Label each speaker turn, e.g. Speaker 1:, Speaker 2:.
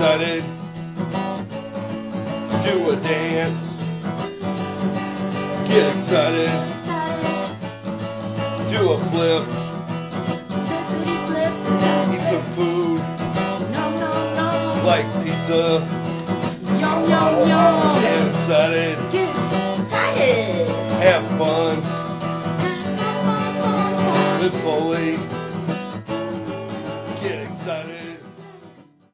Speaker 1: excited. Do a dance. Get excited. Do a flip. Eat some food. Like pizza.
Speaker 2: Yum, yum, yum.
Speaker 1: Get excited.
Speaker 2: Get excited.
Speaker 1: Have fun.